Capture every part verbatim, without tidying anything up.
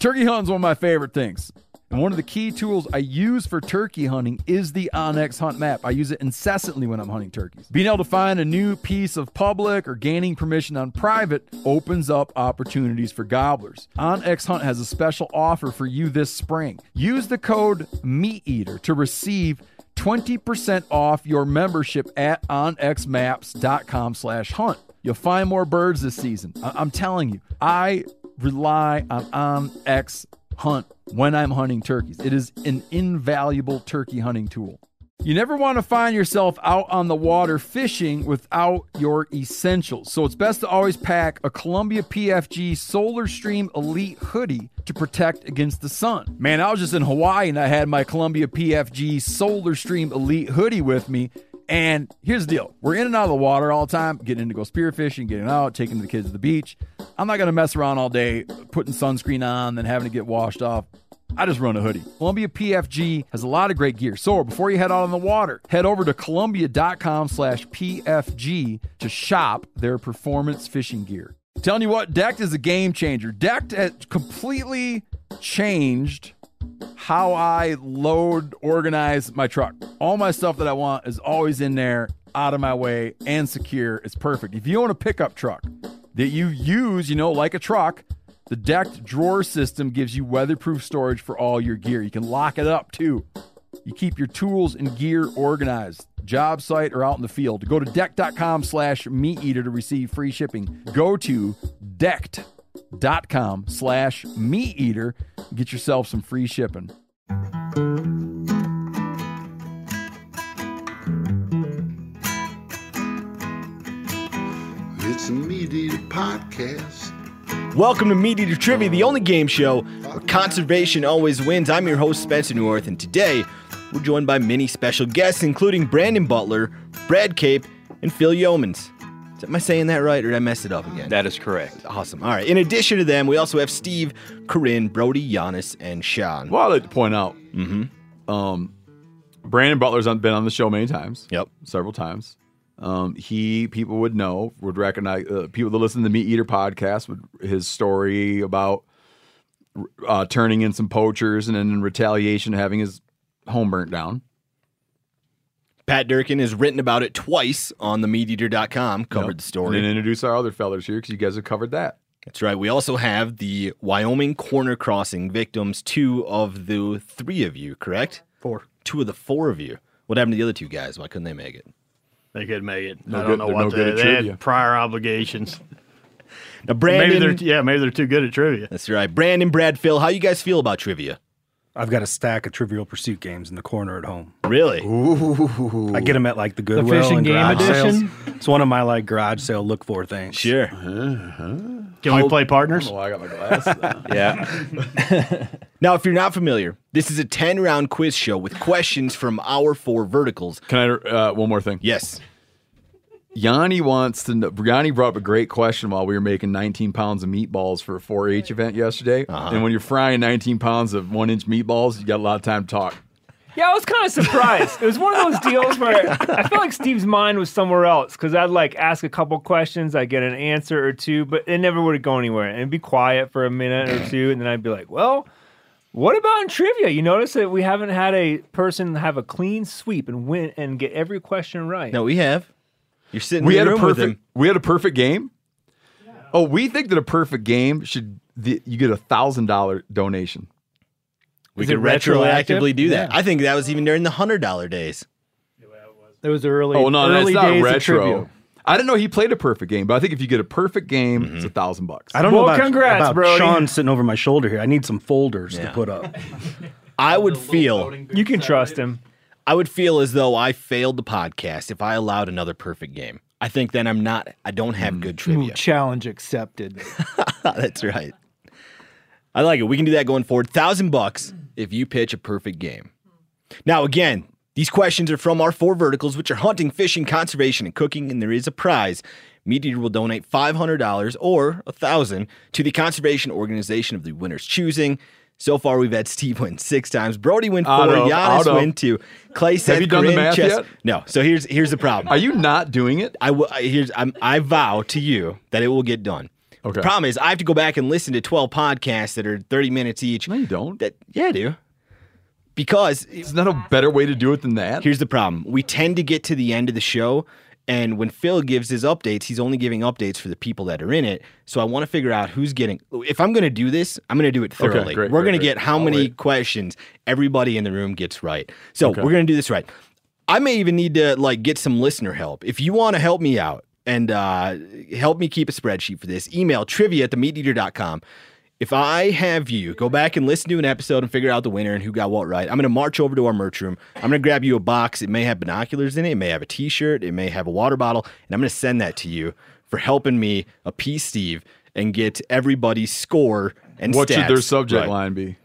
Turkey hunting is one of my favorite things. And one of the key tools I use for turkey hunting is the OnX Hunt Map. I use it incessantly when I'm hunting turkeys. Being able to find a new piece of public or gaining permission on private opens up opportunities for gobblers. OnX Hunt has a special offer for you this spring. Use the code MeatEater to receive twenty percent off your membership at onxmaps.com slash hunt. You'll find more birds this season. I- I'm telling you, I rely on OnX Hunt when I'm hunting turkeys. It is an invaluable turkey hunting tool. You never want to find yourself out on the water fishing without your essentials. So it's best to always pack a Columbia P F G Solar Stream Elite hoodie to protect against the sun. Man, I was just in Hawaii and I had my Columbia P F G Solar Stream Elite hoodie with me. And here's the deal. We're in and out of the water all the time, getting in to go spearfishing, getting out, taking the kids to the beach. I'm not going to mess around all day putting sunscreen on, then having to get washed off. I just run a hoodie. Columbia P F G has a lot of great gear. So before you head out on the water, head over to Columbia.com slash PFG to shop their performance fishing gear. Telling you what, Decked is a game changer. Decked has completely changed how I load, organize my truck. All my stuff that I want is always in there, out of my way, and secure. It's perfect. If you own a pickup truck that you use, you know, like a truck, the Decked drawer system gives you weatherproof storage for all your gear. You can lock it up, too. You keep your tools and gear organized, job site or out in the field. Go to deck.com slash MeatEater to receive free shipping. Go to decked.com slash MeatEater. Get yourself some free shipping. It's a Meat Eater podcast. Welcome to Meat Eater Trivia, the only game show where conservation always wins. I'm your host, Spencer North, and today we're joined by many special guests, including Brandon Butler, Brad Cape, and Phil Yeomans. Am I saying that right, or did I mess it up again? That is correct. Awesome. All right. In addition to them, we also have Steve, Corinne, Brody, Giannis, and Sean. Well, I'd like to point out, Mm-hmm. um, Brandon Butler's been on the show many times. Yep. Several times. Um, he, people would know, would recognize, uh, people that listen to the Meat Eater podcast, would his story about uh, turning in some poachers and then in retaliation having his home burnt down. Pat Durkin has written about it twice on the meat eater dot com, covered Yep. the story. And then introduce our other fellas here because you guys have covered that. That's right. We also have the Wyoming corner crossing victims, two of the three of you, correct? Four. Two of the four of you. What happened to the other two guys? Why couldn't they make it? They could make it. No I good- don't know they're what no they, good at they trivia. had prior obligations. Now, Brandon. Maybe they're yeah, maybe they're too good at trivia. That's right. Brandon, Brad, Phil, how you guys feel about trivia? I've got a stack of Trivial Pursuit games in the corner at home. Really? I get them at like the Goodwill fishing and game garage edition? sales. It's one of my like garage sale look for things. Sure. Can we play partners? Oh, I got my glasses on. Yeah. Now, if you're not familiar, this is a ten-round quiz show with questions from our four verticals. Can I, uh, one more thing? Yes. Yanni wants to know, Yanni brought up a great question while we were making nineteen pounds of meatballs for a four H event yesterday. Uh-huh. And when you're frying nineteen pounds of one inch meatballs, you got a lot of time to talk. Yeah, I was kind of surprised. It was one of those deals where I feel like Steve's mind was somewhere else because I'd like ask a couple questions, I'd get an answer or two, but it never would go anywhere. And it'd be quiet for a minute or two, and then I'd be like, well, what about in trivia? You notice that we haven't had a person have a clean sweep and win and get every question right. No, we have. You're sitting We in had the a room with perfect. him. We had a perfect game. Oh, we think that a perfect game should the, you get a thousand dollar donation. We Is could it retroactive? retroactively do that. Yeah. I think that was even during the hundred dollar days. It was the early, Oh no, early that's not days of retro. trivia. I didn't know he played a perfect game, but I think if you get a perfect game, Mm-hmm. it's a thousand bucks. I don't Well, know about, congrats, about Brody. Sean sitting over my shoulder here. I need some folders Yeah. to put up. I would feel You can trust him. I would feel as though I failed the podcast if I allowed another perfect game. I think then I'm not I don't have good trivia. Challenge accepted. That's right. I like it. We can do that going forward. Thousand bucks if you pitch a perfect game. Now, again, these questions are from our four verticals, which are hunting, fishing, conservation, and cooking, and there is a prize. Meat Eater will donate five hundred dollars or one thousand dollars to the conservation organization of the winner's choosing. So far, we've had Steve win six times. Brody win four. Out of- Giannis out of. win two. Clay said, you done the Corinne, math Chess- yet? No. So here's here's the problem. Are you not doing it? I will. I, here's I'm, I vow to you that it will get done. Okay. The problem is I have to go back and listen to twelve podcasts that are thirty minutes each. No, you don't. That, yeah, I do. Because Isn't that a better way to do it than that? here's the problem. We tend to get to the end of the show, and when Phil gives his updates, he's only giving updates for the people that are in it. So I want to figure out who's getting... If I'm going to do this, I'm going to do it thoroughly. great, we're great, going to great. get how I'll many wait. questions everybody in the room gets right. So Okay. we're going to do this right. I may even need to like get some listener help. If you want to help me out and uh, help me keep a spreadsheet for this, email trivia at the meat eater dot com. If I have you go back and listen to an episode and figure out the winner and who got what right, I'm going to march over to our merch room. I'm going to grab you a box. It may have binoculars in it. It may have a T-shirt. It may have a water bottle. And I'm going to send that to you for helping me appease Steve and get everybody's score and What stats should their subject right. line be?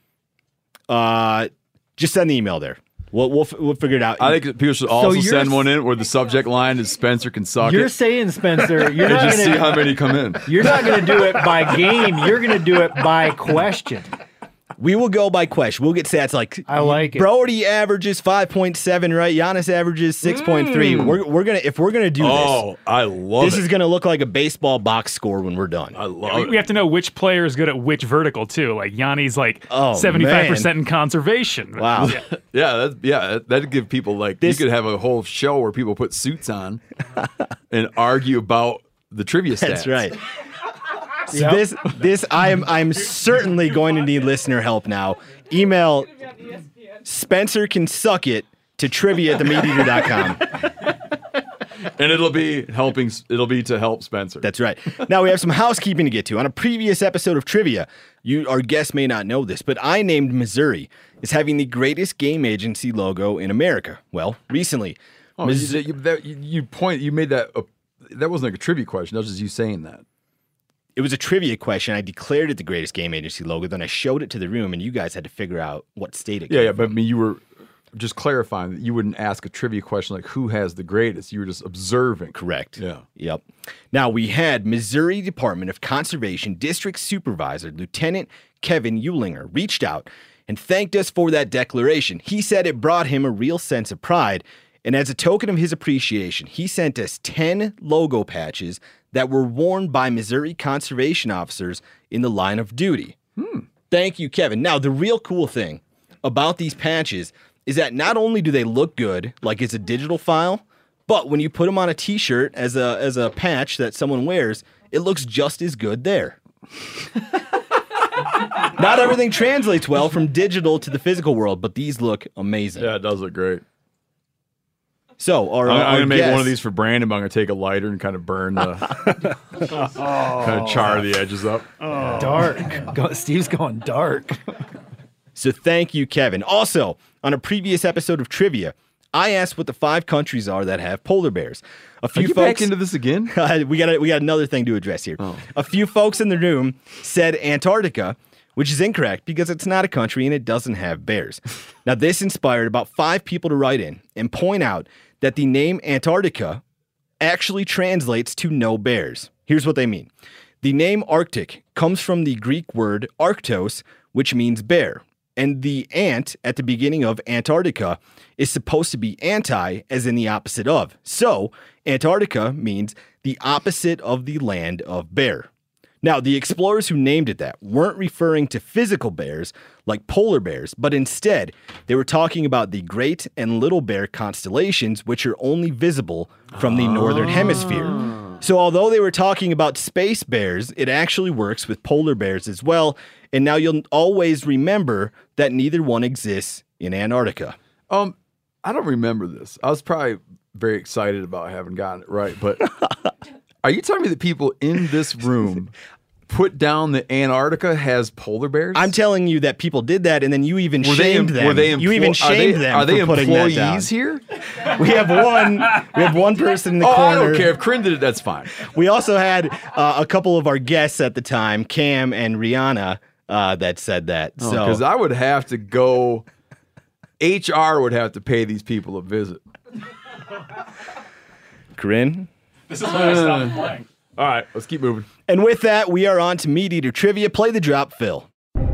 Uh, just send the email there. We'll we'll, we'll figure it out. I think that people should also you're send s- one in where the subject line is Spencer can suck You're it. saying, Spencer, you're And not just see gonna how many come in. you're not gonna do it by game. You're gonna do it by question. We will go by question. We'll get stats like I like it. Brody averages five point seven, right? Giannis averages six point three. We're we're gonna if we're gonna do Oh, I love this, this it. is gonna look like a baseball box score when we're done. I love We, it. we have to know which player is good at which vertical too. Like Yanni's like Oh, seventy-five percent in conservation. Wow. Yeah. Yeah, that's, yeah, that- that'd give people like This- you could have a whole show where people put suits on and argue about the trivia stats. That's right. So Yep. this this I am I'm certainly going to need listener help now. Email Spencer can suck it to trivia at the meat eater dot com. And it'll be helping. It'll be to help Spencer. That's right. Now we have some housekeeping to get to. On a previous episode of Trivia, you our guests may not know this, but I named Missouri as having the greatest game agency logo in America. Well, recently, oh, Mis- you, you, that, you, you point. You made that. A, that wasn't like a trivia question. That was just you saying that. it was a trivia question. I declared it the greatest game agency logo. Then I showed it to the room, and you guys had to figure out what state it Yeah, came yeah. But I from. mean, you were just clarifying that you wouldn't ask a trivia question like who has the greatest. You were just observing. Correct. Yeah. Yep. Now we had Missouri Department of Conservation District Supervisor Lieutenant Kevin Eulinger reached out and thanked us for that declaration. He said it brought him a real sense of pride. And as a token of his appreciation, he sent us ten logo patches that were worn by Missouri conservation officers in the line of duty. Hmm. Thank you, Kevin. Now, the real cool thing about these patches is that not only do they look good, like it's a digital file, but when you put them on a t-shirt as a as a patch that someone wears, it looks just as good there. Not everything translates well from digital to the physical world, but these look amazing. Yeah, it does look great. So, our, I'm, our I'm gonna make one guest- of these for Brandon. But I'm gonna take a lighter and kind of burn the, kind of char the edges up. Dark. Go, Steve's going dark. So thank you, Kevin. Also, on a previous episode of Trivia, I asked what the five countries are that have polar bears. A Are few you folks back into this again? we got a, we got another thing to address here. A few folks in the room said Antarctica, which is incorrect because it's not a country and it doesn't have bears. Now, this inspired about five people to write in and point out that the name Antarctica actually translates to no bears. Here's what they mean. The name Arctic comes from the Greek word arctos, which means bear. And the ant at the beginning of Antarctica is supposed to be anti, as in the opposite of. So, Antarctica means the opposite of the land of bear. Now, the explorers who named it that weren't referring to physical bears like polar bears, but instead they were talking about the Great and Little Bear constellations, which are only visible from the northern hemisphere. So although they were talking about space bears, it actually works with polar bears as well. And now you'll always remember that neither one exists in Antarctica. Um, I don't remember this. I was probably very excited about having gotten it right, but are you telling me that people in this room put down that Antarctica has polar bears? I'm telling you that people did that, and then you even were they, shamed them. Were they you even emplo- are shamed they, them Are they for putting that down. employees here? We have one. We have one person in the Oh, corner. I don't care. If Corinne did it, that's fine. We also had uh, a couple of our guests at the time, Cam and Rihanna, uh, that said that. So Because I would have to go. H R would have to pay these people a visit. Corinne. This is when I stopped playing. All right, let's keep moving. And with that, we are on to Meat Eater Trivia. Play the drop, Phil.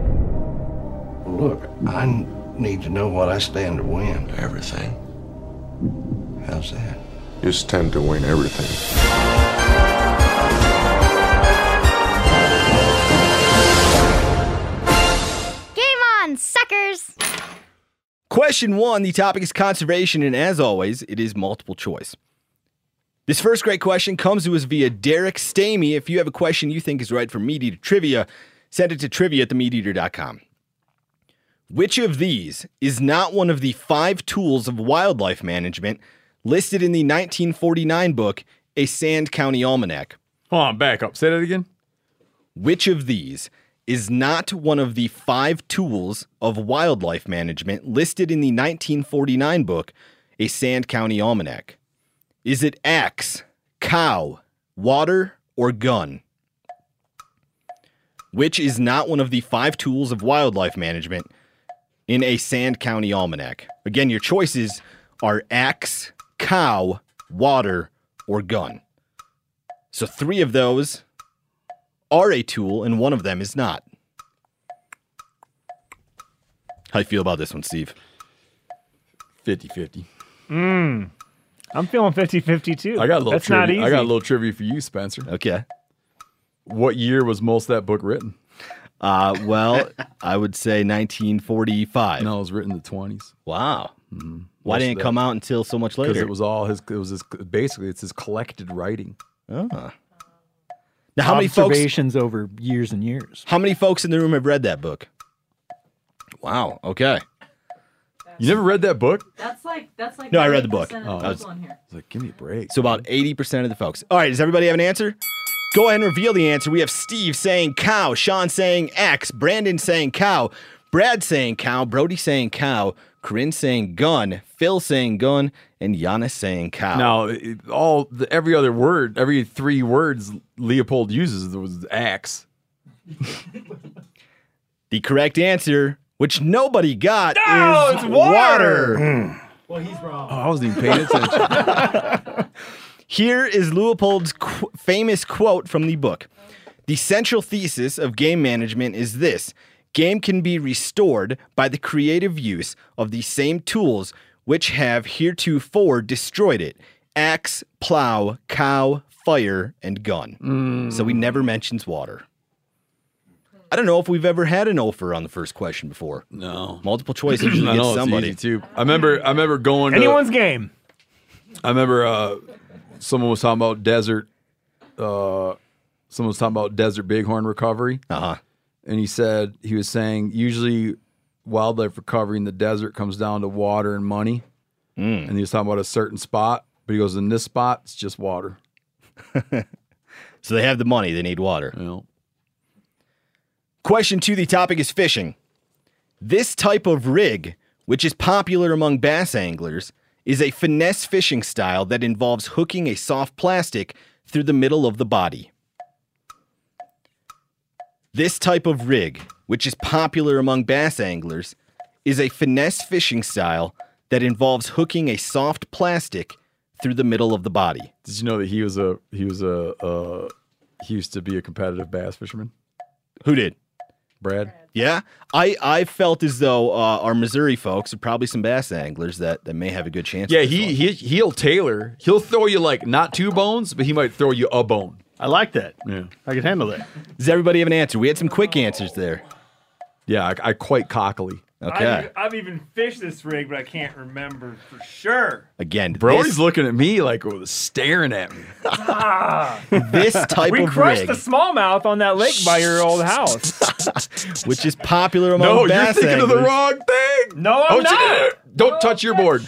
Look, I n- need to know what I stand to win. Everything. How's that? You stand to win everything. Suckers! Question one, the topic is conservation, and as always, it is multiple choice. This first great question comes to us via Derek Stamey. If you have a question you think is right for Meat Eater Trivia, send it to trivia at the meat eater dot com. Which of these is not one of the five tools of wildlife management listed in the nineteen forty-nine book, A Sand County Almanac? Hold on, back up. Say that again. Which of these is not one of the five tools of wildlife management listed in the nineteen forty-nine book, A Sand County Almanac? Is it axe, cow, water, or gun? Which is not one of the five tools of wildlife management in A Sand County Almanac? Again, your choices are axe, cow, water, or gun. So three of those are a tool, and one of them is not. How you feel about this one, Steve? fifty-fifty. Mm. I'm feeling fifty-fifty too. I got a little That's trivia. not easy. I got a little trivia for you, Spencer. Okay. What year was most of that book written? Uh, well, I would say nineteen forty-five. No, it was written in the twenties. Wow. Mm-hmm. Why didn't it come out until so much later? Because it was all his. It was his. Basically, it's his collected writing. Oh. Now, how many folks? Observations over years and years. How many folks in the room have read that book? Wow. Okay. You never read that book? That's like that's like No, I read the book. ninety Oh, percent of I the was- people in here. It's like, give me a break. So about eighty percent of the folks. All right, does everybody have an answer? Go ahead and reveal the answer. We have Steve saying cow, Sean saying X, Brandon saying cow, Brad saying cow, Brody saying cow, Corinne saying gun, Phil saying gun, and Giannis saying cow. Now, it- all the, every other word, every three words Leopold uses was axe. The correct answer, which nobody got, No, is it's water. Well, he's wrong. Oh, I wasn't even paying attention. Here is Leopold's qu- famous quote from the book. The central thesis of game management is this: game can be restored by the creative use of the same tools which have heretofore destroyed it: axe, plow, cow, fire, and gun. So he never mentions water. I don't know if we've ever had an offer on the first question before. No. Multiple choice usually I know, gets it's somebody. easy too. I remember. I remember going. To, Anyone's game. I remember uh, someone was talking about desert. Uh, someone was talking about desert bighorn recovery. Uh huh. And he said he was saying usually wildlife recovery in the desert comes down to water and money. Mm. And he was talking about a certain spot, but he goes, in this spot, it's just water. So they have the money, they need water. You know. Question two, the topic is fishing. This type of rig, which is popular among bass anglers, is a finesse fishing style that involves hooking a soft plastic through the middle of the body. This type of rig, which is popular among bass anglers, is a finesse fishing style that involves hooking a soft plastic through the middle of the body. Did you know that he was a he was a uh, he used to be a competitive bass fisherman? Who did? Brad. Yeah, I, I felt as though uh, our Missouri folks are probably some bass anglers that, that may have a good chance. Yeah, with this he, one. he he'll tailor. He'll throw you like not two bones, but he might throw you a bone. I like that. Yeah, I can handle that. Does everybody have an answer? We had some quick answers there. yeah. I, I quite cockily. Okay. I've, I've even fished this rig, but I can't remember for sure. Again, Brody's this, looking at me like oh, staring at me. this type We of crushed rig, the smallmouth on that lake by your old house. which is popular among No, you're bass thinking anglers. of the wrong thing. No, I'm Oh, not. shit. Don't touch your board.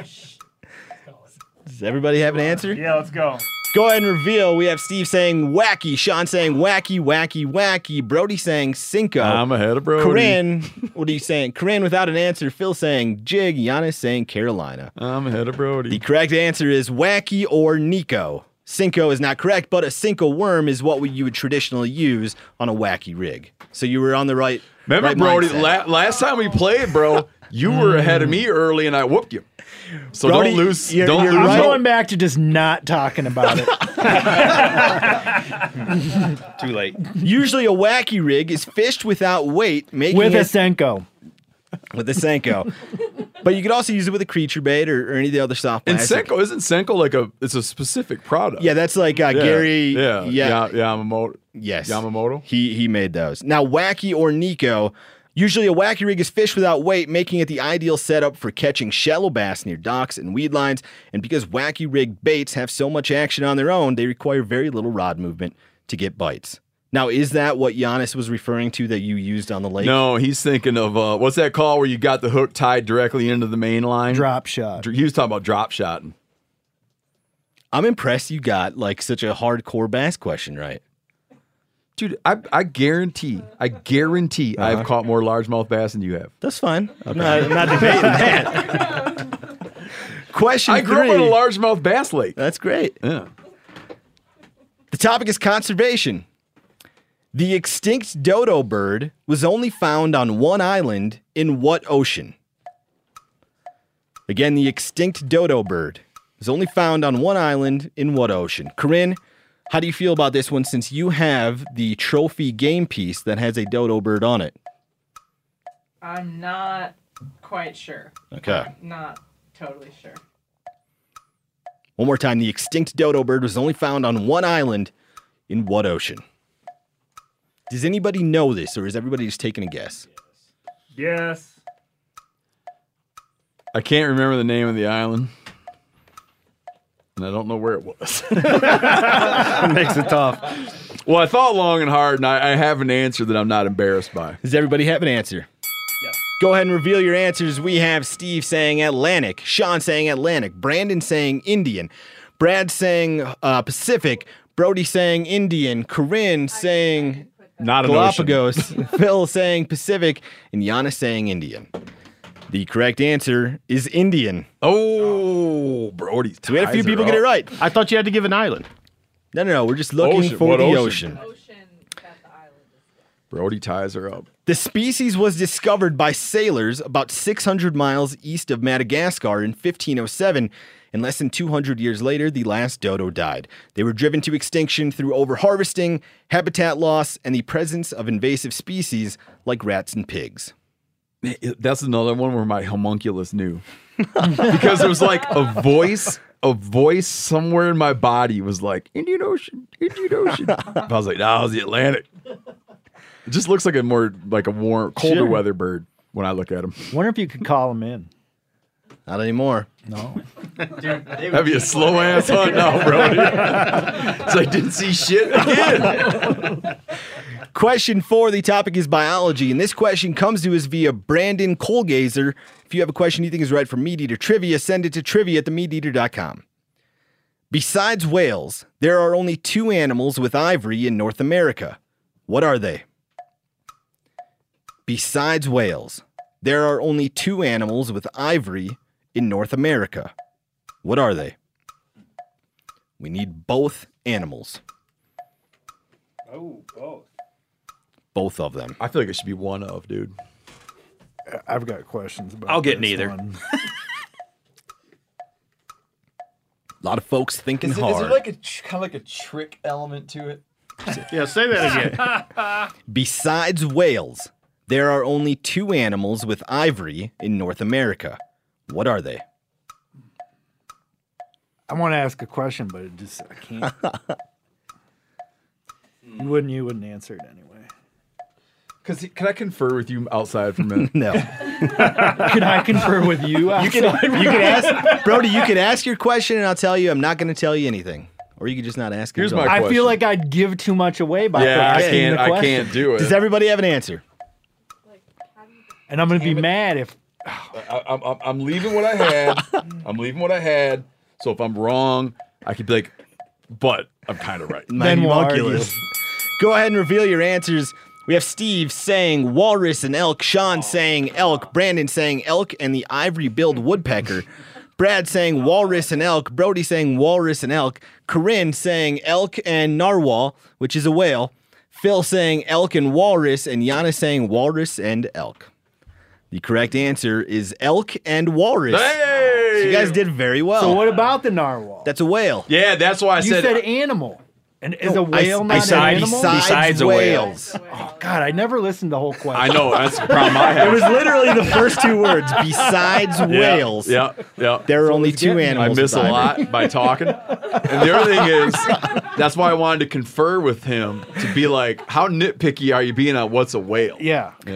Does everybody have an answer? Yeah, let's go. Go ahead and reveal. We have Steve saying wacky, Sean saying wacky, wacky, wacky, Brody saying Cinco. I'm ahead of Brody. Corinne, what are you saying? Corinne without an answer. Phil saying jig. Giannis saying Carolina. I'm ahead of The Brody. correct answer is wacky or Nico. Cinco is not correct, but a Cinco worm is what we, you would traditionally use on a wacky rig. So you were on the right. Remember, right Brody? mindset. La- last time we played, bro, you were ahead of me early, and I whooped you. So Brody, don't lose. you're- don't you're lose. I'm right. hope. going back to just not talking about it. Too late. Usually a wacky rig is fished without weight, making With it a Senko. with a Senko. But you could also use it with a creature bait or, or any of the other soft And plastic. Senko isn't Senko like a? It's a specific product. Yeah, that's like uh, Yeah, Gary. Yeah, yeah, yeah, Yamamoto. yes. Yamamoto. He he made those. Now wacky or Nico Usually a wacky rig is fished without weight, making it the ideal setup for catching shallow bass near docks and weed lines. And because wacky rig baits have so much action on their own, they require very little rod movement to get bites. Now, is that what Giannis was referring to that you used on the lake? No, he's thinking of, uh, what's that call where you got the hook tied directly into the main line? Drop shot. He was talking about drop shotting. I'm impressed you got like such a hardcore bass question right. Dude, I, I guarantee, I guarantee Uh-huh. I've caught more largemouth bass than you have. That's fine. I'm not, I'm not debating that. Question I grew three. up in a largemouth bass lake. That's great. Yeah. The topic is conservation. The extinct dodo bird was only found on one island in what ocean? Again, the extinct dodo bird was only found on one island in what ocean? Corinne, how do you feel about this one since you have the trophy game piece that has a dodo bird on it? I'm not quite sure. Okay. Not totally sure. One more time. The extinct dodo bird was only found on one island in what ocean? Does anybody know this, or is everybody just taking a guess? Yes. I can't remember the name of the island. And I don't know where it was. It makes it tough. Well, I thought long and hard, and I, I have an answer that I'm not embarrassed by. Does everybody have an answer? Yes. Go ahead and reveal your answers. We have Steve saying Atlantic, Sean saying Atlantic, Brandon saying Indian, Brad saying uh, Pacific, Brody saying Indian, Corinne saying Not an ocean. Galapagos, Phil saying Pacific, and Giannis saying Indian. The correct answer is Indian. Oh, Brody. So we had a few ties are people get it up. right. I thought you had to give an island. No, no, no. We're just looking Ocean. for What the ocean? ocean. Ocean that the island is. Brody ties her up. The species was discovered by sailors about six hundred miles east of Madagascar in fifteen oh seven, and less than two hundred years later, the last dodo died. They were driven to extinction through overharvesting, habitat loss, and the presence of invasive species like rats and pigs. That's another one where my homunculus knew. Because there was like a voice, a voice somewhere in my body was like, Indian Ocean, Indian Ocean. I was like, no, it was the Atlantic. It just looks like a more, like a warm, colder Sure. weather bird when I look at him. Wonder if you could call him in. Not anymore. No. That'd be a slow ass hunt now, Brody. It's like, didn't see shit again. Question four, the topic is biology, and this question comes to us via Brandon Colgazer. If you have a question you think is right for Meat Eater Trivia, send it to trivia at the meat eater dot com. Besides whales, there are only two animals with ivory in North America. What are they? Besides whales, there are only two animals with ivory in North America. What are they? We need both animals. Oh, both. Both of them. I feel like it should be one of, dude. I've got questions about I'll get this neither. one. A lot of folks thinking Is, it, hard. is there like a tr- kind of like a trick element to it? Yeah, say that again. Besides whales, there are only two animals with ivory in North America. What are they? I want to ask a question, but it just I can't. you wouldn't. You wouldn't answer it anyway. Because can I confer with you outside for a minute? No. Can I confer with you? You can, you can ask, Brody, you can ask your question and I'll tell you I'm not going to tell you anything. Or you could just not ask it Here's at all. my I question. feel like I'd give too much away by Yeah, I asking can't. the I question. can't do it. Does everybody have an answer? And I'm going to be mad if I, I'm, I'm- I'm leaving what I had. I'm leaving what I had. So if I'm wrong, I could be like, but I'm kind of right. Then we'll Homunculus. Go ahead and reveal your answers. We have Steve saying walrus and elk, Sean saying elk, Brandon saying elk and the ivory-billed woodpecker, Brad saying walrus and elk, Brody saying walrus and elk, Corinne saying elk and narwhal, which is a whale, Phil saying elk and walrus, and Giannis saying walrus and elk. The correct answer is elk and walrus. Hey! So you guys did very well. So what about the narwhal? That's a whale. Yeah, that's why I you said. said animal. And is a whale I- not besides- an animal? besides Besides a whale. whales. Oh, God, I never listened to the whole question. I know that's the problem I have. It was literally the first two words. Besides whales, Yeah, yeah. there are only was two getting- I animals. miss a with ivory. lot by talking. And the other thing is, that's why I wanted to confer with him to be like, how nitpicky are you being on what's a whale? Yeah. Yeah.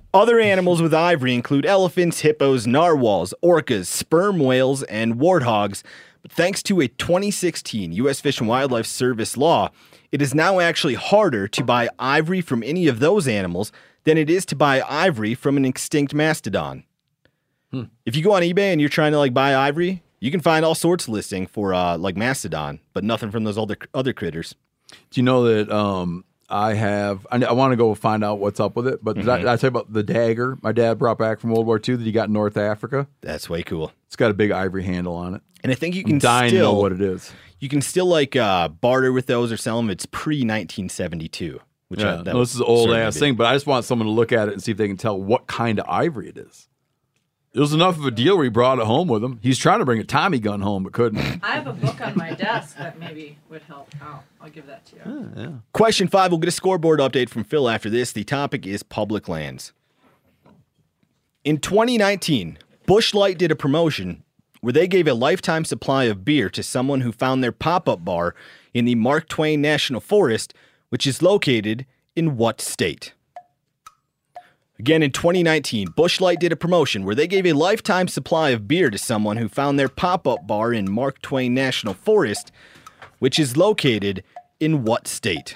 Other animals with ivory include elephants, hippos, narwhals, orcas, sperm whales, and warthogs. But thanks to a twenty sixteen U S Fish and Wildlife Service law, it is now actually harder to buy ivory from any of those animals than it is to buy ivory from an extinct mastodon. Hmm. If you go on eBay and you're trying to like buy ivory, you can find all sorts of listing for uh, like mastodon, but nothing from those other other critters. Do you know that um, I have, I, I want to go find out what's up with it, but mm-hmm. did, I, did I tell you about the dagger my dad brought back from World War Two that he got in North Africa? That's way cool. It's got a big ivory handle on it. And I think you can I'm dying still, to know what it is. You can still like uh, barter with those or sell them. It's pre nineteen seventy-two. Which yeah, I, that no, this is an old ass be. thing, but I just want someone to look at it and see if they can tell what kind of ivory it is. It was enough of a deal where he brought it home with him. He's trying to bring a Tommy gun home, but couldn't. I have a book on my desk that maybe would help out. I'll give that to you. Yeah, yeah. Question five, we'll get a scoreboard update from Phil after this. The topic is public lands. In twenty nineteen, Busch Light did a promotion where they gave a lifetime supply of beer to someone who found their pop-up bar in the Mark Twain National Forest, which is located in what state? Again, in twenty nineteen, Busch Light did a promotion where they gave a lifetime supply of beer to someone who found their pop-up bar in Mark Twain National Forest, which is located in what state?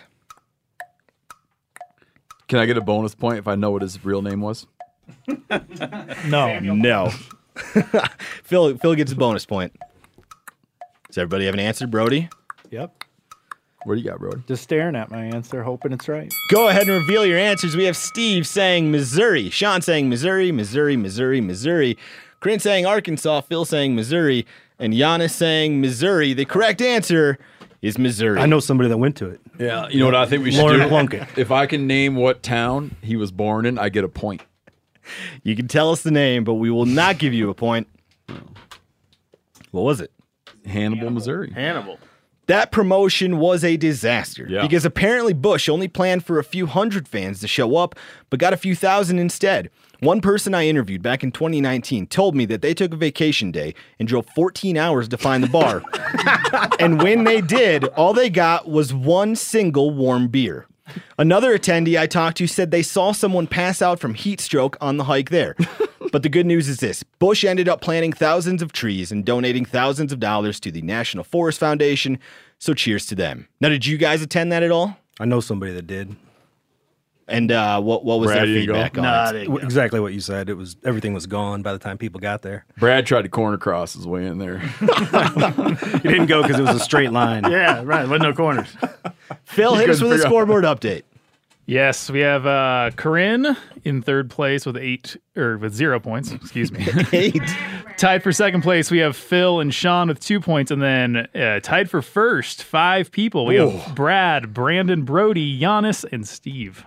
Can I get a bonus point if I know what his real name was? No. No. Phil, Phil gets a bonus point. Does everybody have an answer, Brody? Yep. What do you got, Brody? Just staring at my answer, hoping it's right. Go ahead and reveal your answers. We have Steve saying Missouri, Sean saying Missouri, Missouri, Missouri, Missouri, Corinne saying Arkansas, Phil saying Missouri, and Giannis saying Missouri. The correct answer is Missouri. I know somebody that went to it. Yeah, you know what I think we should Lauren do? Plunkett. If I can name what town he was born in, I get a point. You can tell us the name, but we will not give you a point. What was it? Hannibal, Missouri. Hannibal. That promotion was a disaster Yeah. because apparently Busch only planned for a few hundred fans to show up, but got a few thousand instead. One person I interviewed back in twenty nineteen told me that they took a vacation day and drove fourteen hours to find the bar. And when they did, all they got was one single warm beer. Another attendee I talked to said they saw someone pass out from heat stroke on the hike there. But the good news is this. Busch ended up planting thousands of trees and donating thousands of dollars to the National Forest Foundation, so cheers to them. Now, did you guys attend that at all? I know somebody that did. And uh, what what was Brad, their you go? feedback on Nah, it? they W- Exactly what you said. It was everything was gone by the time people got there. Brad tried to corner cross his way in there. He didn't go because it was a straight line. Yeah, right. With no corners. Phil, hit us couldn't with a figure out- scoreboard update. Yes, we have uh, Corinne in third place with eight or with zero points. Excuse me. Eight. Tied for second place, we have Phil and Sean with two points, and then uh, tied for first, five people. We have Brad, Brandon, Brody, Giannis, and Steve.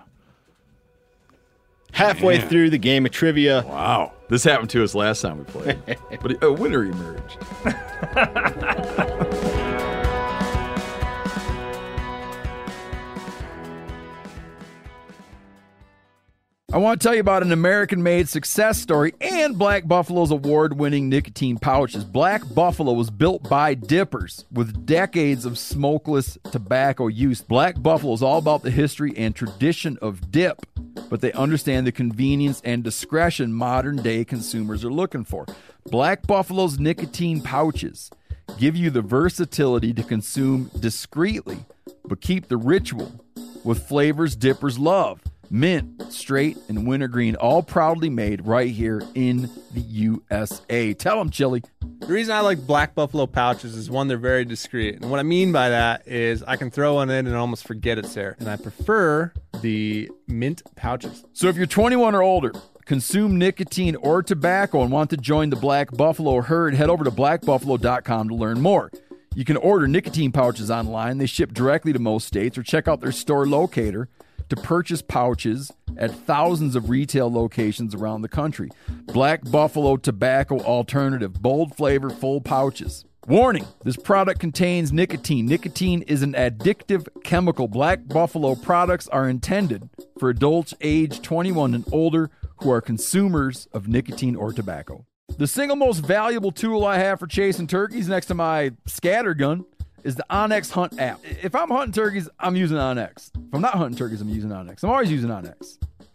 Halfway through the game of trivia, Wow. This happened to us last time we played. But a winner emerged. I want to tell you about an American-made success story and Black Buffalo's award-winning nicotine pouches. Black Buffalo was built by dippers with decades of smokeless tobacco use. Black Buffalo is all about the history and tradition of dip, but they understand the convenience and discretion modern-day consumers are looking for. Black Buffalo's nicotine pouches give you the versatility to consume discreetly, but keep the ritual with flavors dippers love. Mint, straight, and wintergreen, all proudly made right here in the U S A. Tell them, Chili. The reason I like Black Buffalo pouches is, one, they're very discreet. And what I mean by that is I can throw one in and almost forget it's there. And I prefer the mint pouches. So if you're twenty-one or older, consume nicotine or tobacco, and want to join the Black Buffalo herd, head over to black buffalo dot com to learn more. You can order nicotine pouches online. They ship directly to most states, or check out their store locator to purchase pouches at thousands of retail locations around the country. Black Buffalo Tobacco Alternative. Bold flavor, full pouches. Warning, this product contains nicotine. Nicotine is an addictive chemical. Black Buffalo products are intended for adults age twenty-one and older who are consumers of nicotine or tobacco. The single most valuable tool I have for chasing turkeys next to my scatter gun is the Onyx Hunt app. If I'm hunting turkeys, I'm using Onyx. If I'm not hunting turkeys, I'm using Onyx. I'm always using Onyx.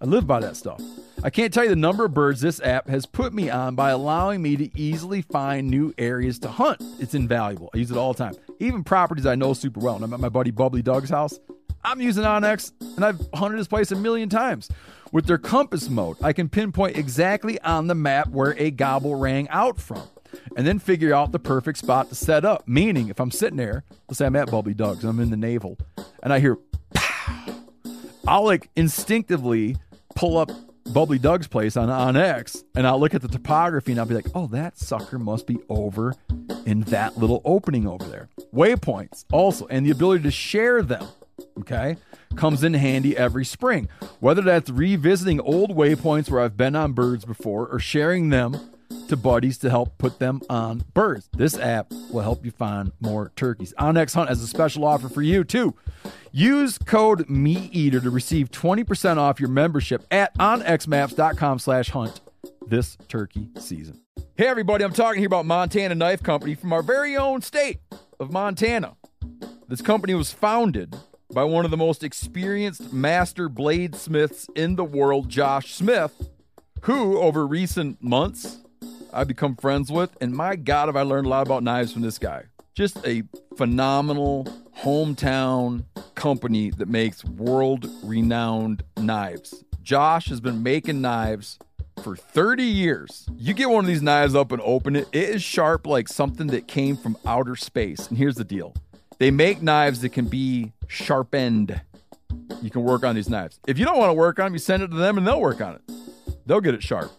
I live by that stuff. I can't tell you the number of birds this app has put me on by allowing me to easily find new areas to hunt. It's invaluable. I use it all the time. Even properties I know super well. And I'm at my buddy Bubbly Doug's house. I'm using OnX, and I've hunted this place a million times. With their compass mode, I can pinpoint exactly on the map where a gobble rang out from, and then figure out the perfect spot to set up. Meaning, if I'm sitting there, let's say I'm at Bubbly Doug's, I'm in the navel, and I hear, pow, I'll like instinctively pull up Bubbly Doug's place on OnX, and I'll look at the topography, and I'll be like, oh, that sucker must be over in that little opening over there. Waypoints also, and the ability to share them, okay, comes in handy every spring. Whether that's revisiting old waypoints where I've been on birds before or sharing them to buddies to help put them on birds. This app will help you find more turkeys. OnX Hunt has a special offer for you, too. Use code MeatEater to receive twenty percent off your membership at onxmaps.com slash hunt this turkey season. Hey, everybody, I'm talking here about Montana Knife Company from our very own state of Montana. This company was founded by one of the most experienced master bladesmiths in the world, Josh Smith, who, over recent months, I've become friends with, and my God, have I learned a lot about knives from this guy. Just a phenomenal hometown company that makes world-renowned knives. Josh has been making knives for thirty years. You get one of these knives up and open it, it is sharp like something that came from outer space. And here's the deal. They make knives that can be sharpened. You can work on these knives. If you don't want to work on them, you send it to them and they'll work on it. They'll get it sharp.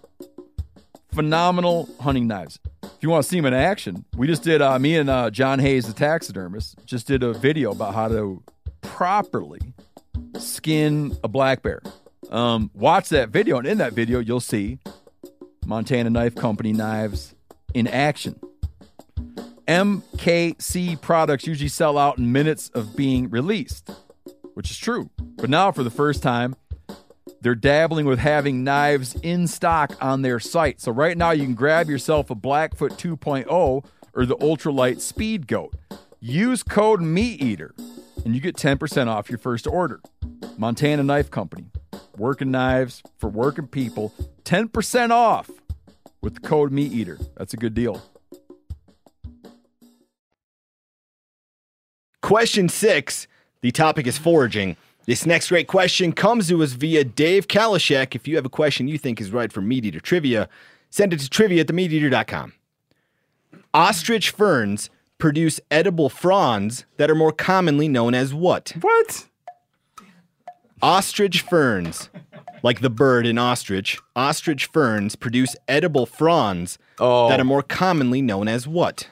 Phenomenal hunting knives. If you want to see them in action, we just did, uh, me and uh, John Hayes, the taxidermist, just did a video about how to properly skin a black bear. Um, watch that video, and in that video, you'll see Montana Knife Company knives in action. M K C products usually sell out in minutes of being released, which is true. But now, for the first time, they're dabbling with having knives in stock on their site. So right now, you can grab yourself a Blackfoot two point oh or the Ultralight Speed Goat. Use code MeatEater, and you get ten percent off your first order. Montana Knife Company. Working knives for working people. ten percent off with the code MeatEater. That's a good deal. Question six. The topic is foraging. This next great question comes to us via Dave Kalashek. If you have a question you think is right for Meat Eater Trivia, send it to trivia at the meat eater dot com. Ostrich ferns produce edible fronds that are more commonly known as what? What? Ostrich ferns, like the bird in ostrich, ostrich ferns produce edible fronds Oh. that are more commonly known as what?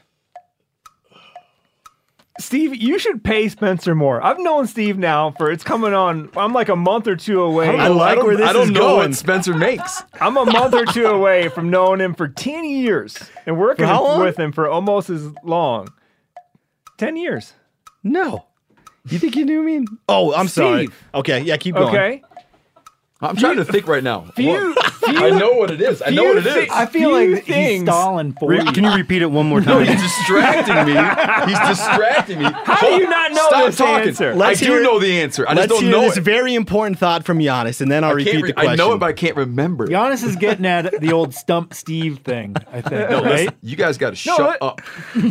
Steve, you should pay Spencer more. I've known Steve now for, it's coming on, I'm like a month or two away. I like where this I don't is know going. what Spencer makes. I'm a month or two away from knowing him for ten years and working For how long? with him for almost as long. ten years. No. You think you knew me? Oh, I'm sorry. Steve. Okay, yeah, keep going. Okay. I'm trying to think right now. Few, few, I know what it is. I know what it is. I feel Few like he's things- stalling for Re- you. Can you repeat it one more No, time? he's distracting me. He's distracting me. How do you not know Stop this talking. answer? I Let's do hear- know the answer. I Let's just don't hear know this it. very important thought from Giannis, and then I'll I, can't repeat re- the question. I know it, but I can't remember. it. Giannis is getting at the old stump Steve thing, I think. No, right? listen, you guys got to No, shut it- up.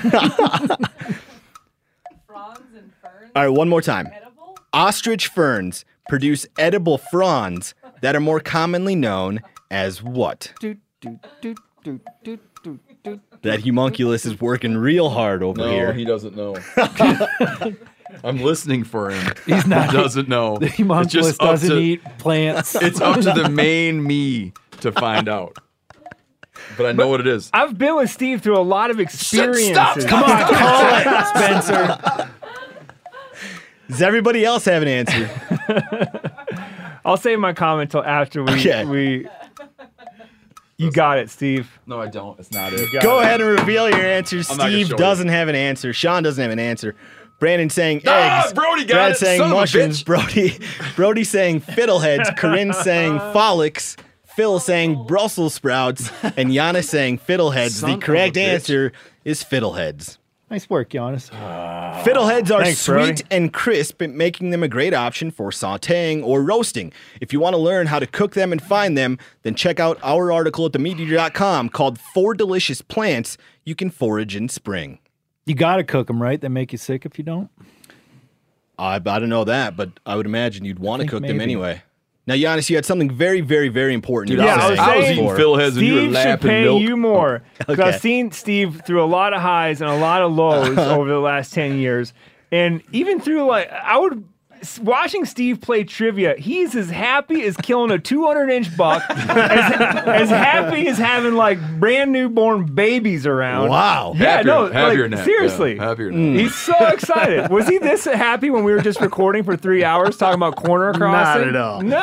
Fronds and ferns. All right, one more time. Edible? Ostrich ferns produce edible fronds that are more commonly known as what? Do, do, do, do, do, do, do. That homunculus is working real hard over No, here. he doesn't know. I'm listening for him. He's not. He doesn't know. The It's homunculus just up doesn't to- eat plants. It's up to the main me to find out. But I know what it is. I've been with Steve through a lot of experiences. Stop, Come on, call it, Spencer. Does everybody else have an answer? I'll save my comment till after we Okay. we. You got it, Steve. No, I don't. It's not it. Got Go it. ahead and reveal your answer. I'm not gonna Steve show you. doesn't have an answer. Sean doesn't have an answer. Brandon saying Ah, eggs. Brody got Brad it, saying son of a mushrooms. bitch. Brody, Brody saying fiddleheads. Corinne saying frolics. Phil saying Brussels sprouts. And Giannis saying fiddleheads. Son the of a correct bitch. answer is fiddleheads. Nice work, Giannis. Fiddleheads are Thanks, sweet Brody. and crisp, making them a great option for sautéing or roasting. If you want to learn how to cook them and find them, then check out our article at the meat eater dot com called Four Delicious Plants You Can Forage in Spring. You got to cook them, right? They make you sick if you don't. I, I don't know that, but I would imagine you'd want to think cook them maybe. anyway. Now, Giannis, you had something very, very, very important. Dude, to Yeah, I, I was, was say. I was saying- eating Phil heads and you were Steve should lapping pay milk. you more. Because Okay. I've seen Steve through a lot of highs and a lot of lows over the last ten years. And even through, like, I would, watching Steve play trivia, he's as happy as killing a two hundred inch buck, as, as happy as having, like, brand newborn babies around. Wow. Yeah, Happier- no, happier like, than that. seriously. Yeah, happier than that. He's so excited. Was he this happy when we were just recording for three hours talking about corner crossing? at all. No.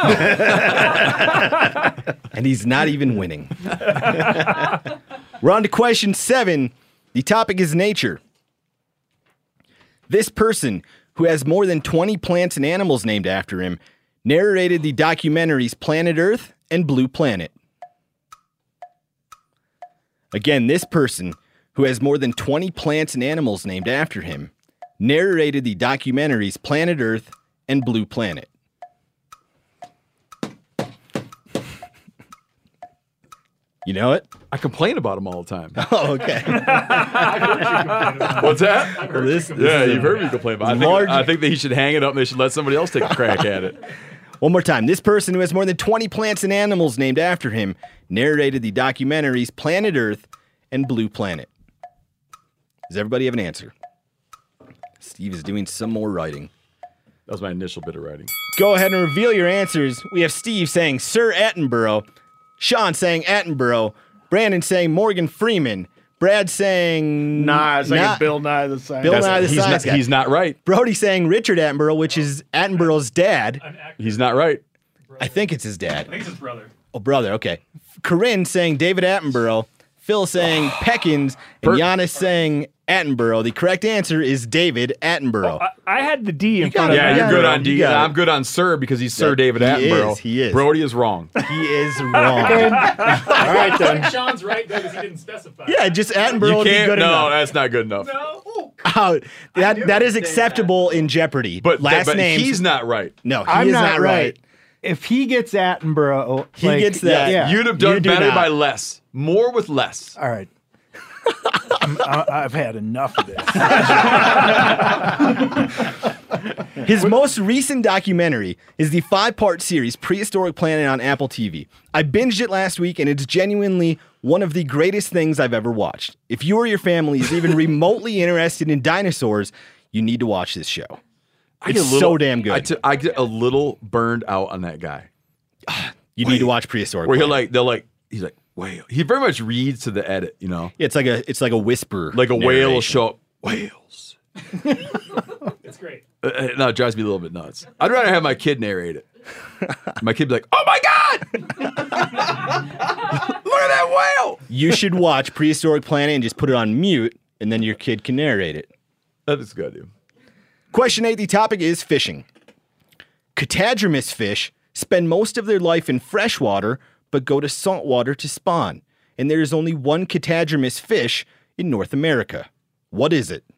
And he's not even winning. We're on to question seven. The topic is nature. This person, who has more than twenty plants and animals named after him, narrated the documentaries Planet Earth and Blue Planet. Again, this person, who has more than twenty plants and animals named after him, narrated the documentaries Planet Earth and Blue Planet. You know it? I complain about them all the time. Oh, okay. What's that? Well, this- this yeah, is a- you've heard me complain about it. I large- think, I think that he should hang it up and they should let somebody else take a crack at it. One more time. This person, who has more than twenty plants and animals named after him, narrated the documentaries Planet Earth and Blue Planet. Does everybody have an answer? Steve is doing some more writing. That was my initial bit of writing. Go ahead and reveal your answers. We have Steve saying Sir Attenborough, Sean saying Attenborough, Brandon saying Morgan Freeman, Brad saying Nah, it's like not- a Bill Nye the Science. Bill Nye the he's, Science not, Guy. he's not right. Brody saying Richard Attenborough, which is Attenborough's dad. He's not right. I think it's his dad. I think it's his brother. Oh, brother, okay. Corinne saying David Attenborough, Phil saying Peckins, and Per- Giannis saying Attenborough. The correct answer is David Attenborough. I, I had the D in You front got of it. Yeah, me. you're Yeah, good no, on you D. got it. I'm good on Sir because he's Sir Yeah, David he Attenborough. is, he is. Brody is wrong. He is wrong. All right, then. Sean's right though because he didn't specify. Yeah, just Attenborough You would be can't. good No, enough. that's not good enough. Oh, that, that is acceptable in Jeopardy. But, last but name. he's not right. No, he I'm is not, not right. right. If he gets Attenborough, He like, gets that. Yeah. You'd have You done do better not. by less. More with less. All right. I'm, I, I've had enough of this. His most recent documentary is the five-part series Prehistoric Planet on Apple T V. I binged it last week, and it's genuinely one of the greatest things I've ever watched. If you or your family is even remotely interested in dinosaurs, you need to watch this show. I It's get a little- so damn good. I, t- I get a little burned out on that guy. You need to watch Prehistoric Where he'll Planet. like, they're like, he's like, whale. He very much reads to the edit, you know, Yeah, it's like a it's like a whisper. like a whale will narration. show up. Whales. It's great. Uh, uh, no, it drives me a little bit nuts. I'd rather have my kid narrate it. My kid be like, "Oh my god, look at that whale!" You should watch Prehistoric Planet and just put it on mute, and then your kid can narrate it. That is good, dude. Question eight, the topic is fishing. Catadromous fish spend most of their life in freshwater, but go to saltwater to spawn. And there is only one catadromous fish in North America. What is it?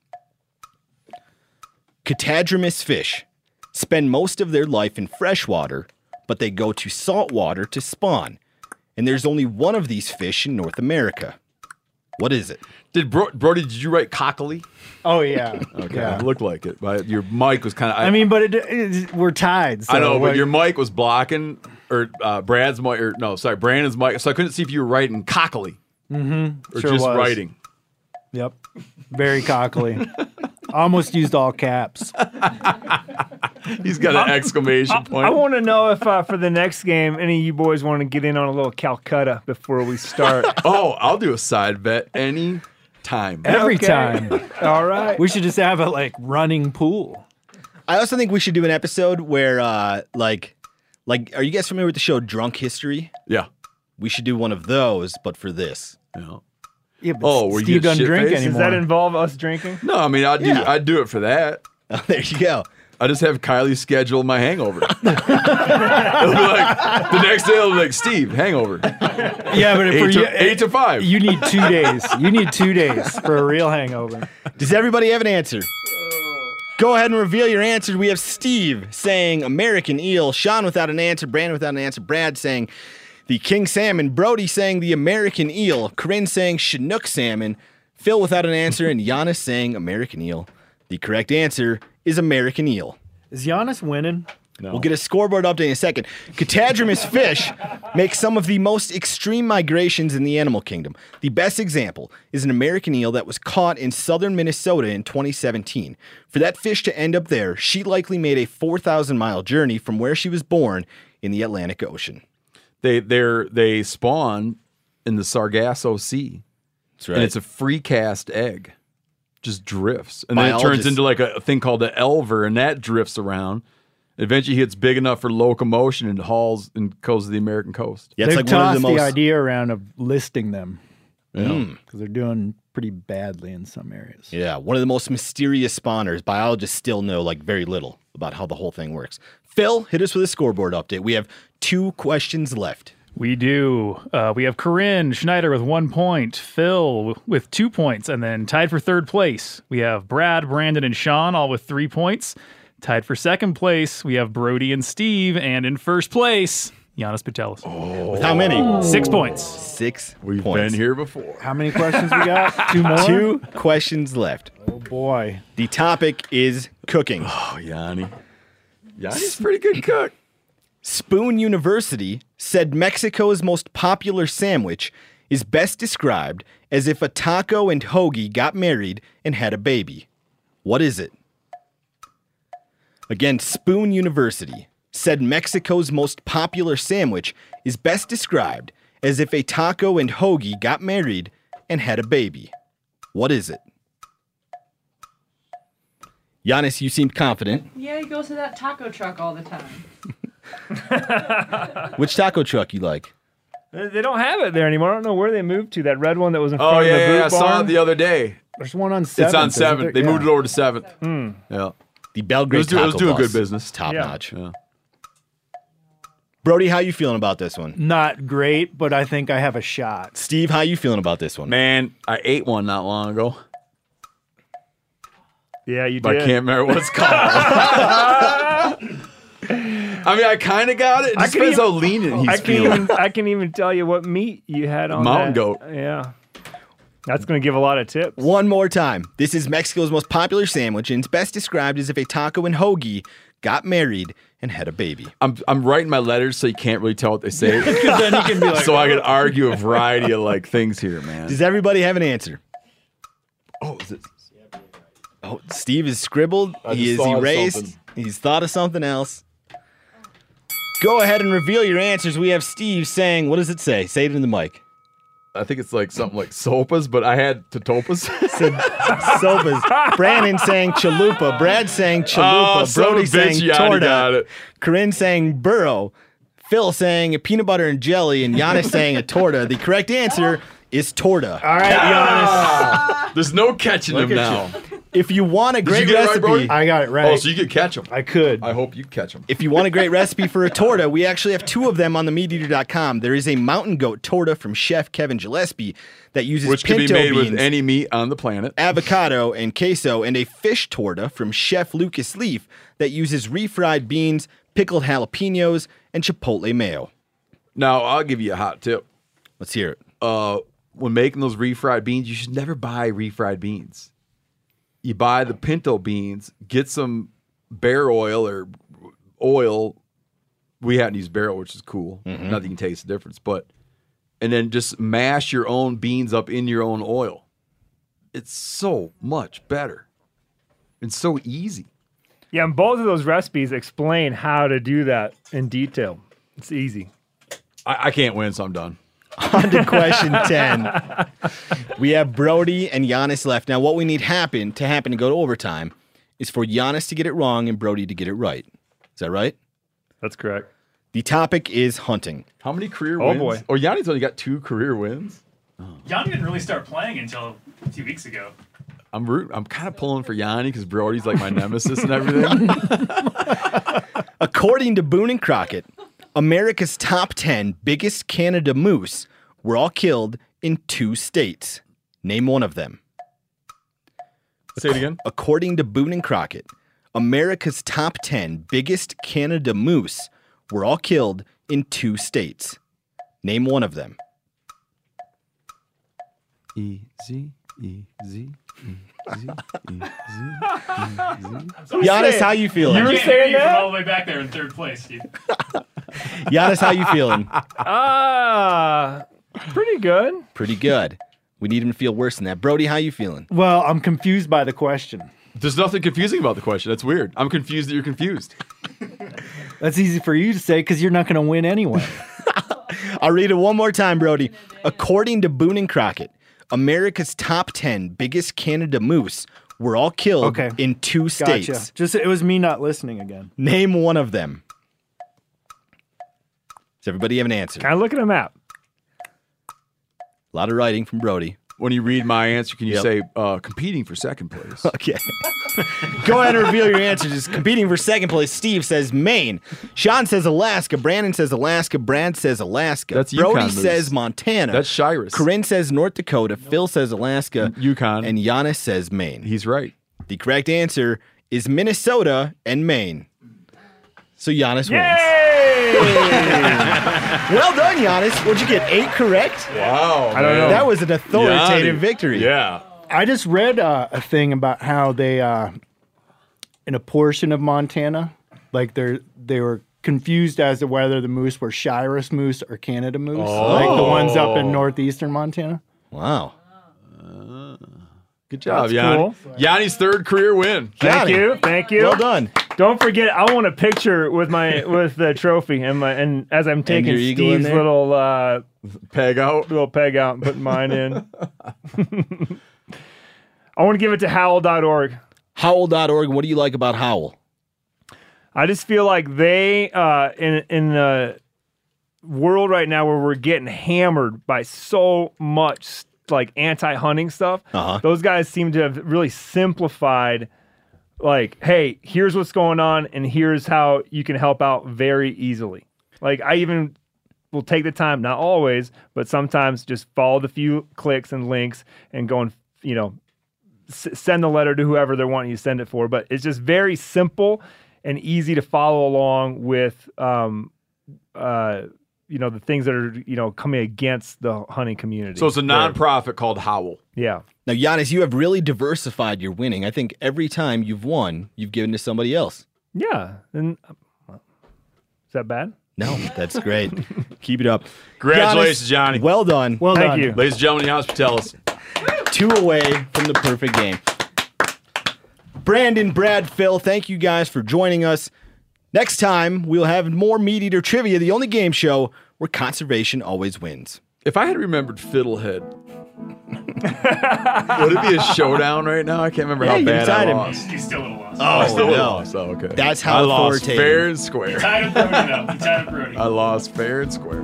Catadromous fish spend most of their life in freshwater, but they go to saltwater to spawn. And there's only one of these fish in North America. What is it? Did Bro- Brody? Did you write cockily? Oh yeah. Okay, Yeah. it looked like it. But your mic was kind of. I mean, but it, it, we're tied. So I know, but like- your mic was blocking, or uh, Brad's mic, or no, sorry, Brandon's mic. So I couldn't see if you were writing cockily Mm-hmm. or Sure just was. writing. Yep. Very cockily. Almost used all caps. He's got an exclamation point. I want to know if uh, for the next game, any of you boys want to get in on a little Calcutta before we start. Oh, I'll do a side bet any time. Every Okay. time. All right. We should just have a like running pool. I also think we should do an episode where, uh, like, like, are you guys familiar with the show Drunk History? Yeah. We should do one of those, but for this. Yeah. Yeah, but Oh, where you Steve get doesn't drink shit-faced? anymore. Does that involve us drinking? No, I mean I'd do Yeah. I'd do it for that. Oh, there you go. I just have Kylie schedule my hangover. It'll be like, the next day, it'll be like, Steve, hangover. Yeah, but Eight for to- you, eight to five. You need two days. You need two days for a real hangover. Does everybody have an answer? Go ahead and reveal your answers. We have Steve saying American eel, Sean without an answer, Brandon without an answer, Brad saying the king salmon, Brody saying the American eel, Corinne saying Chinook salmon, Phil without an answer, and Giannis saying American eel. The correct answer is American eel. Is Giannis winning? No. We'll get a scoreboard update in a second. Catadromous fish make some of the most extreme migrations in the animal kingdom. The best example is an American eel that was caught in southern Minnesota in twenty seventeen. For that fish to end up there, she likely made a four thousand mile journey from where she was born in the Atlantic Ocean. They they're they spawn in the Sargasso Sea. That's right. And it's a free cast egg. Just drifts. And then it turns Biologists- into like a, a thing called the elver, and that drifts around. Eventually gets big enough for locomotion and hauls and goes to the American coast. Yeah, it's They've like one of tossed the the, most. idea around of listing them Mm. because they're doing pretty badly in some areas. Yeah, one of the most mysterious spawners. Biologists still know like very little about how the whole thing works. Phil, hit us with a scoreboard update. We have two questions left. We do. Uh, we have Corinne Schneider with one point, Phil w- with two points, and then tied for third place, we have Brad, Brandon, and Sean all with three points. Tied for second place, we have Brody and Steve, and in first place, Giannis Patelis. Oh. With how many? Six points. Six We've points. been here before. How many questions we got? Two more? Two questions left. Oh, boy. The topic is cooking. Oh, Yanni. Yanni's a pretty good cook. Spoon University said Mexico's most popular sandwich is best described as if a taco and hoagie got married and had a baby. What is it? Again, Spoon University said Mexico's most popular sandwich is best described as if a taco and hoagie got married and had a baby. What is it? Giannis, you seemed confident. Yeah, he goes to that taco truck all the time. Which taco truck you like? They they don't have it there anymore. I don't know where they moved to. That red one that was in front Oh, of yeah, the yeah, boot yeah. I saw barn. it the other day. There's one on seventh. It's on isn't there? seventh. They Yeah. moved it over to seventh. Mm. Yeah. The Belgrade Let's do- Taco let's do a Bus good business. is top Yeah. notch. Yeah. Brody, how you feeling about this one? Not great, but I think I have a shot. Steve, how you feeling about this one? Man, I ate one not long ago. Yeah, you But did. I can't remember what it's called. I mean, I kind of got it. It I just can depends even- how lenient he's I can feeling. even I can even tell you what meat you had on Mountain that. goat. Yeah, that's going to give a lot of tips. One more time. This is Mexico's most popular sandwich, and it's best described as if a taco and hoagie got married and had a baby. I'm I'm writing my letters so you can't really tell what they say. Because then he can be like, so I can argue a variety of like things here, man. Does everybody have an answer? Oh, is it? Oh, Steve is scribbled. I He just is thought of erased. something. He's thought of something else. Go ahead and reveal your answers. We have Steve saying, what does it say? Say it in the mic. I think it's like something like sopas, but I had totopas. Said sopas. Brandon saying chalupa. Brad saying chalupa. Oh, son of a Brody saying bitch, Yanni got torta. it. Corinne saying burro. Phil saying a peanut butter and jelly. And Giannis saying a torta. The correct answer is torta. all right, Giannis. There's no catching Look them at now. If you want a you great get it right, recipe, Brody? I got it right. Oh, so you could catch them. I could. I hope you catch them. if you want a great recipe for a torta, we actually have two of them on the meat eater dot com. There is a mountain goat torta from Chef Kevin Gillespie that uses Which can pinto be made beans, with any meat on the planet. avocado, and queso, and a fish torta from Chef Lucas Leaf that uses refried beans, pickled jalapenos, and chipotle mayo. Now, I'll give you a hot tip. Let's hear it. Uh, when making those refried beans, you should never buy refried beans. You buy the pinto beans, get some bear oil or oil. We happen to use bear oil, which is cool. Mm-hmm. Not that you can taste the difference, but and then just mash your own beans up in your own oil. It's so much better. It's so easy. Yeah, and both of those recipes explain how to do that in detail. It's easy. I, I can't win, so I'm done. On to question ten. We have Brody and Giannis left. Now, what we need happen to happen to go to overtime is for Giannis to get it wrong and Brody to get it right. Is that right? That's correct. The topic is hunting. How many career Oh, wins? boy. Oh, Yanni's only got two career wins. Yanni didn't really start playing until two weeks ago. I'm root. I'm kind of pulling for Yanni because Brody's like my nemesis and everything. According to Boone and Crockett, America's top ten biggest Canada moose were all killed in two states. Name one of them. Say it again. According to Boone and Crockett, America's top ten biggest Canada moose were all killed in two states. Name one of them. Easy, easy, easy, easy, easy. Giannis, how you feeling? You were Can't saying hear you from that? all the way back there in third place, Steve. Giannis, how you feeling? Ah, pretty good. Pretty good. We need him to feel worse than that. Brody, how you feeling? Well, I'm confused by the question. There's nothing confusing about the question. That's weird. I'm confused that you're confused. That's easy for you to say because you're not going to win anyway. I'll read it one more time, Brody. According to Boone and Crockett, America's top ten biggest Canada moose were all killed Okay. in two states. Gotcha. Just it was me not listening again. Name one of them. Does everybody have an answer? Kind of look at a map. A lot of writing from Brody. When you read my answer, can you Yep. say uh, competing for second place? Okay. Go ahead and reveal your answers. Just competing for second place. Steve says Maine. Sean says Alaska. Brandon says Alaska. Brad says Alaska. That's Brody Yukon moose. says Montana. That's Shiras. Corinne says North Dakota. Phil says Alaska. Yukon. And Giannis says Maine. He's right. The correct answer is Minnesota and Maine. So Giannis wins. Well done, Giannis. What'd you get? Eight correct? Wow. I don't know. That was an authoritative Yanni. victory. Yeah. I just read uh, a thing about how they, uh, in a portion of Montana, like they they were confused as to whether the moose were Shiras moose or Canada moose, like the ones up in northeastern Montana. Wow. Good job, That's Yanni. cool. Yanni's third career win. Thank Yanni. you. Thank you. Well done. Don't forget, I want a picture with my with the trophy and my and as I'm taking your eagle in Steve's there? little uh, Peg out. little peg out and putting mine in. I want to give it to howl dot org. Howl dot org. What do you like about Howl? I just feel like they uh, in in the world right now where we're getting hammered by so much like anti-hunting stuff. Uh-huh. Those guys seem to have really simplified. Like, hey, here's what's going on, and here's how you can help out very easily. Like, I even will take the time, not always, but sometimes just follow the few clicks and links and go and, you know, s- send the letter to whoever they're wanting you to send it for. But it's just very simple and easy to follow along with, um, uh, you know, the things that are, you know, coming against the hunting community. So it's a nonprofit called Howl. Yeah. Now, Giannis, you have really diversified your winning. I think every time you've won, you've given to somebody else. Yeah. And uh, is that bad? No, that's great. Keep it up. Congratulations, Giannis, Johnny. Well done. Well Thank done. you. Ladies and gentlemen, Giannis Patelis. Two away from the perfect game. Brandon, Brad, Phil, thank you guys for joining us. Next time, we'll have more Meat Eater Trivia, the only game show where conservation always wins. If I had remembered Fiddlehead, would it be a showdown right now? I can't remember Yeah, how you bad tied I him. lost. He's still a little lost. Oh, I still no. lost. Oh, okay. That's how I lost authoritative. fair and square. Tied with Brody, though. He tied with Brody. I lost fair and square.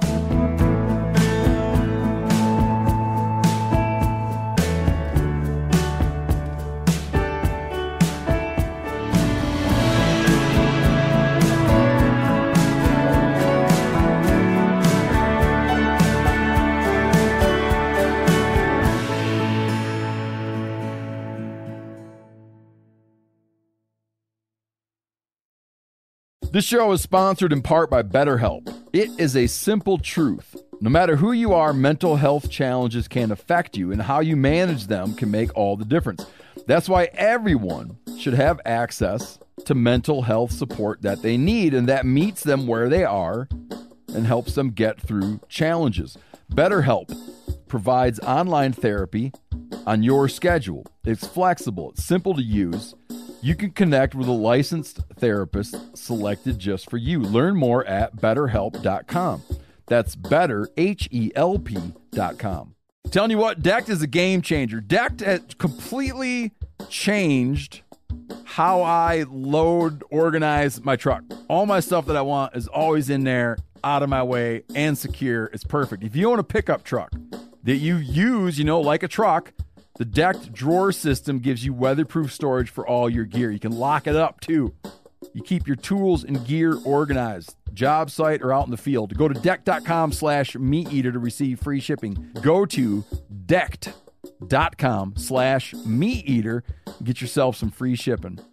This show is sponsored in part by BetterHelp. It is a simple truth. No matter who you are, mental health challenges can affect you, and how you manage them can make all the difference. That's why everyone should have access to mental health support that they need and that meets them where they are and helps them get through challenges. BetterHelp provides online therapy on your schedule. It's flexible, it's simple to use. You can connect with a licensed therapist selected just for you. Learn more at better help dot com. That's better, H E L P dot com. Telling you what, Decked is a game changer. Decked has completely changed how I load, organize my truck. All my stuff that I want is always in there, out of my way, and secure. It's perfect. If you own a pickup truck that you use, you know, like a truck, The Decked Drawer System gives you weatherproof storage for all your gear. You can lock it up, too. You keep your tools and gear organized, job site or out in the field. Go to deck.com slash meat eater to receive free shipping. Go to decked.com slash meat eater. Get yourself some free shipping.